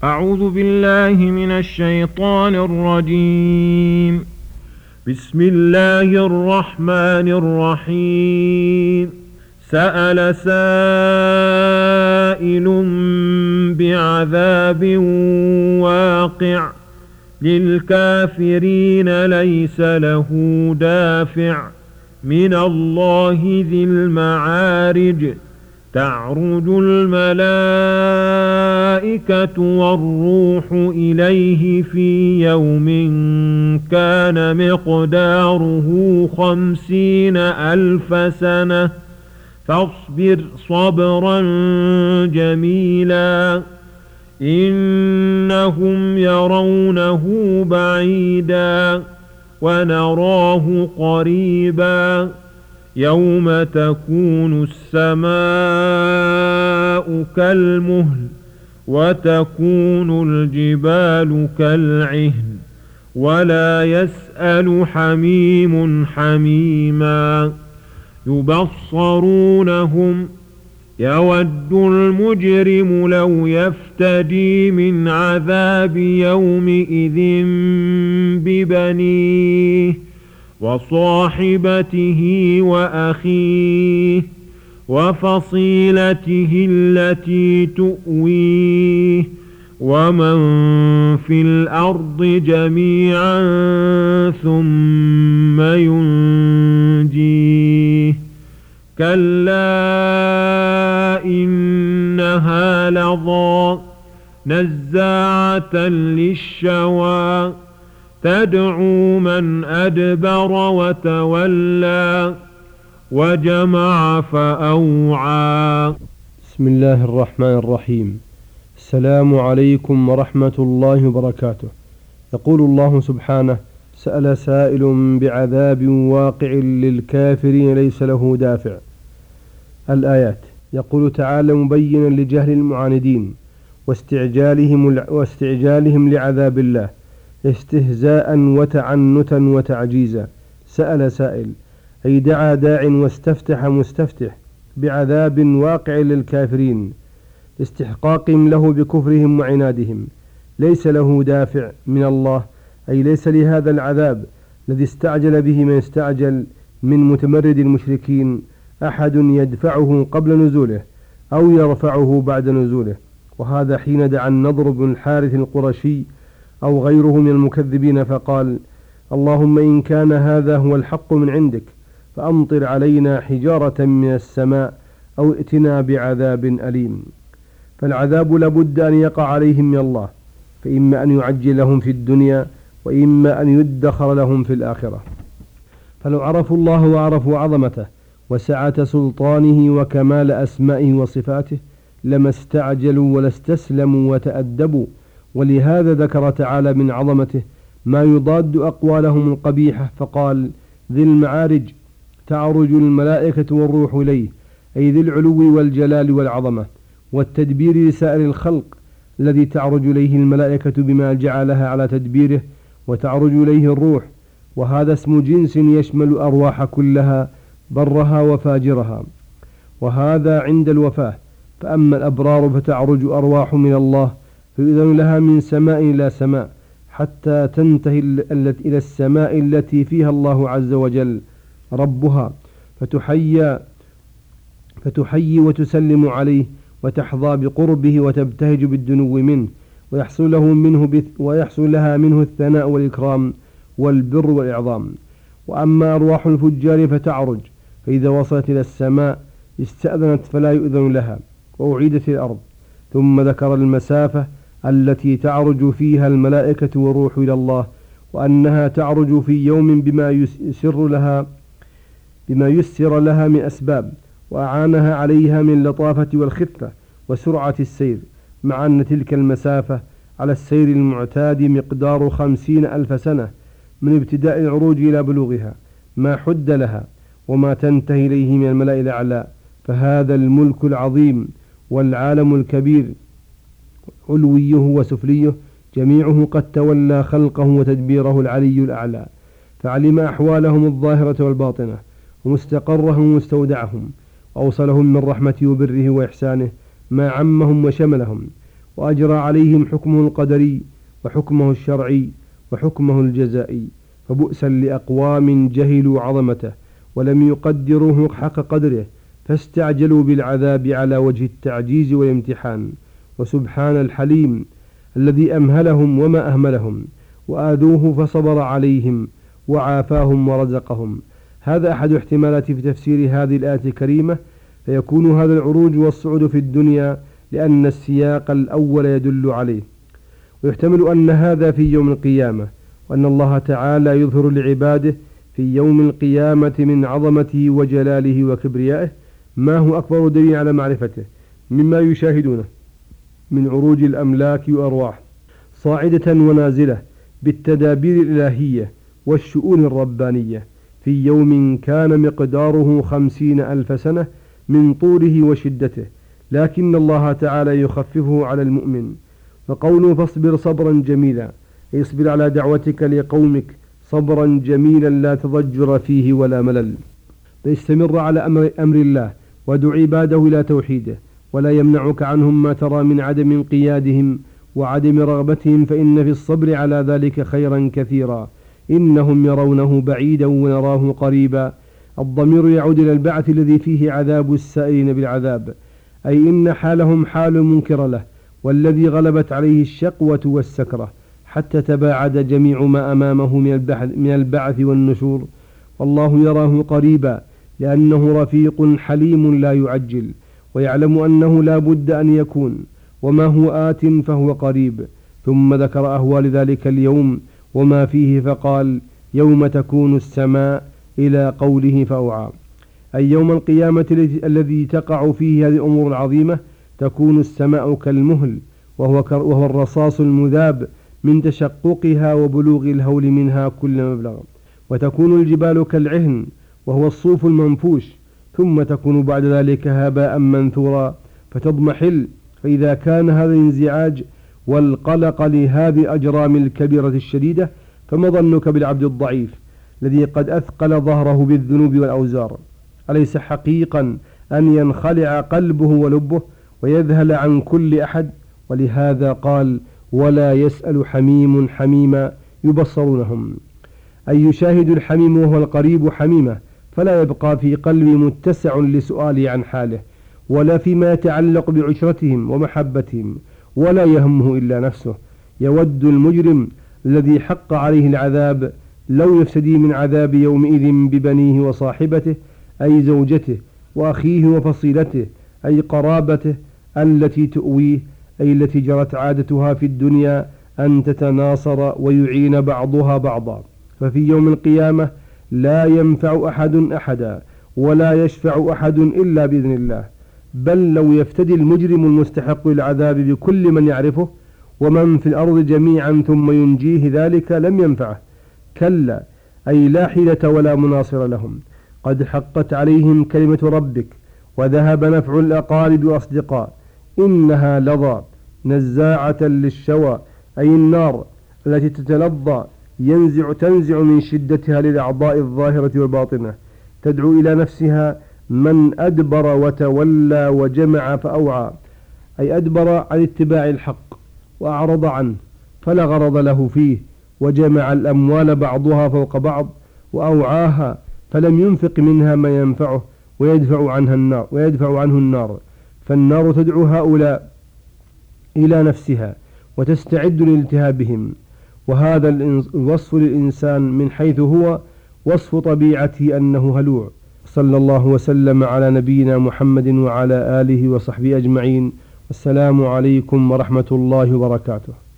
أعوذ بالله من الشيطان الرجيم. بسم الله الرحمن الرحيم. سأل سائل بعذاب واقع للكافرين ليس له دافع من الله ذي المعارج. تعرج الملائكة والروح إليه في يوم كان مقداره 50,000 سنة فاصبر صبرا جميلا إنهم يرونه بعيدا ونراه قريبا يوم تكون السماء كالمهل وتكون الجبال كالعهن ولا يسأل حميم حميما يبصرونهم يود المجرم لو يفتدي من عذاب يومئذ ببنيه وصاحبته وأخيه وفصيلته التي تؤويه ومن في الأرض جميعا ثم ينجيه كلا إنها لظى نزاعة للشوى تدعو من أدبر وتولى وجمع فأوعى. بسم الله الرحمن الرحيم. السلام عليكم ورحمة الله وبركاته. يقول الله سبحانه: سأل سائل بعذاب واقع للكافرين ليس له دافع. الآيات. يقول تعالى مبينا لجهل المعاندين واستعجالهم لعذاب الله استهزاء وتعنتا وتعجيزا. سأل سائل أي دعا داع واستفتح مستفتح بعذاب واقع للكافرين استحقاقهم له بكفرهم وعنادهم ليس له دافع من الله، أي ليس لهذا العذاب الذي استعجل به من استعجل من متمرد المشركين أحد يدفعه قبل نزوله أو يرفعه بعد نزوله. وهذا حين دعا النضر بن الحارث القرشي أو غيره من المكذبين فقال: اللهم إن كان هذا هو الحق من عندك فأمطر علينا حجارة من السماء أو ائتنا بعذاب أليم. فالعذاب لابد أن يقع عليهم من الله، فإما أن يعجل لهم في الدنيا وإما أن يدخر لهم في الآخرة. فلو عرفوا الله وعرفوا عظمته وسعة سلطانه وكمال أسمائه وصفاته لما استعجلوا ولا استسلموا وتأدبوا. ولهذا ذكر تعالى من عظمته ما يضاد أقوالهم القبيحة فقال: ذي المعارج تعرج الملائكة والروح إليه، أي ذي العلو والجلال والعظمة والتدبير لسائر الخلق الذي تعرج إليه الملائكة بما جعلها على تدبيره وتعرج إليه الروح، وهذا اسم جنس يشمل الأرواح كلها برها وفاجرها، وهذا عند الوفاة. فأما الأبرار فتعرج أرواح من الله فيؤذن لها من سماء إلى سماء حتى تنتهي إلى السماء التي فيها الله عز وجل ربها فتحيي وتسلم عليه وتحظى بقربه وتبتهج بالدنو منه ويحصل لها منه الثناء والإكرام والبر والإعظام. وأما أرواح الفجار فتعرج، فإذا وصلت إلى السماء استأذنت فلا يؤذن لها وأعيدت الأرض. ثم ذكر المسافة التي تعرج فيها الملائكة والروح إلى الله، وأنها تعرج في يوم بما يسر لها من أسباب وأعانها عليها من لطافة والخفة وسرعة السير، مع أن تلك المسافة على السير المعتاد مقدار 50,000 سنة من ابتداء العروج إلى بلوغها ما حد لها وما تنتهي إليه من الملأ الأعلى. فهذا الملك العظيم والعالم الكبير علويه وسفليه جميعه قد تولى خلقه وتدبيره العلي الأعلى، فعلم أحوالهم الظاهرة والباطنة ومستقرهم ومستودعهم، وأوصلهم من رحمته وبره وإحسانه ما عمهم وشملهم، وأجرى عليهم حكمه القدري وحكمه الشرعي وحكمه الجزائي. فبؤسا لأقوام جهلوا عظمته ولم يقدروه حق قدره، فاستعجلوا بالعذاب على وجه التعجيز والامتحان. وسبحان الحليم الذي أمهلهم وما أهملهم، وآذوه فصبر عليهم وعافاهم ورزقهم. هذا أحد احتمالات في تفسير هذه الآية الكريمة، فيكون هذا العروج والصعود في الدنيا لأن السياق الأول يدل عليه. ويحتمل أن هذا في يوم القيامة، وأن الله تعالى يظهر لعباده في يوم القيامة من عظمته وجلاله وكبريائه ما هو أكبر دليل على معرفته مما يشاهدونه من عروج الأملاك وأرواح صاعدة ونازلة بالتدابير الإلهية والشؤون الربانية في يوم كان مقداره 50,000 سنة من طوله وشدته، لكن الله تعالى يخففه على المؤمن. فقوله فاصبر صبرا جميلا، اصبر على دعوتك لقومك صبرا جميلا لا تضجر فيه ولا ملل، فاستمر على أمر الله وادع عباده إلى توحيده، ولا يمنعك عنهم ما ترى من عدم انقيادهم وعدم رغبتهم، فإن في الصبر على ذلك خيرا كثيرا. إنهم يرونه بعيدا ونراه قريبا. الضمير يعود إلى البعث الذي فيه عذاب السائلين بالعذاب، أي إن حالهم حال منكر له، والذي غلبت عليه الشقوة والسكرة حتى تباعد جميع ما أمامه من البعث والنشور. والله يراه قريبا لأنه رفيق حليم لا يعجل، ويعلم أنه لا بد أن يكون، وما هو آت فهو قريب. ثم ذكر أهوال ذلك اليوم وما فيه فقال يوم تكون السماء إلى قوله فأوعى، أي يوم القيامة الذي تقع فيه هذه الأمور العظيمة. تكون السماء كالمهل، وهو الرصاص المذاب من تشققها وبلوغ الهول منها كل مبلغ. وتكون الجبال كالعهن، وهو الصوف المنفوش. ثم تكون بعد ذلك هباء منثورا فتضمحل. فإذا كان هذا الانزعاج والقلق لهذه الأجرام الكبيرة الشديدة، فما ظنك بالعبد الضعيف الذي قد أثقل ظهره بالذنوب والأوزار؟ أليس حقيقا أن ينخلع قلبه ولبه ويذهل عن كل أحد؟ ولهذا قال ولا يسأل حميم حميما يبصرونهم، أي يشاهد الحميم وهو القريب حميمة، فلا يبقى في قلبي متسع لسؤالي عن حاله ولا فيما يتعلق بعشرتهم ومحبتهم، ولا يهمه إلا نفسه. يود المجرم الذي حق عليه العذاب لو يفتدي من عذاب يومئذ ببنيه وصاحبته أي زوجته وأخيه وفصيلته أي قرابته التي تؤويه، أي التي جرت عادتها في الدنيا أن تتناصر ويعين بعضها بعضا. ففي يوم القيامة لا ينفع أحد أحدا ولا يشفع أحد إلا بإذن الله. بل لو يفتدي المجرم المستحق للعذاب بكل من يعرفه ومن في الأرض جميعا ثم ينجيه ذلك لم ينفعه. كلا، أي لا حيلة ولا مناصر لهم. قد حقت عليهم كلمة ربك وذهب نفع الأقارب والأصدقاء. إنها لظى نزاعة للشوى، أي النار التي تتلظى تنزع من شدتها للأعضاء الظاهرة والباطنة، تدعو إلى نفسها من أدبر وتولى وجمع فأوعى، أي أدبر عن اتباع الحق وأعرض عنه فلا غرض له فيه، وجمع الأموال بعضها فوق بعض وأوعاها فلم ينفق منها ما ينفعه ويدفع عنه النار. فالنار تدعو هؤلاء إلى نفسها وتستعد لالتهابهم. وهذا الوصف للإنسان من حيث هو وصف طبيعته أنه هلوع. صلى الله وسلم على نبينا محمد وعلى آله وصحبه أجمعين. والسلام عليكم ورحمة الله وبركاته.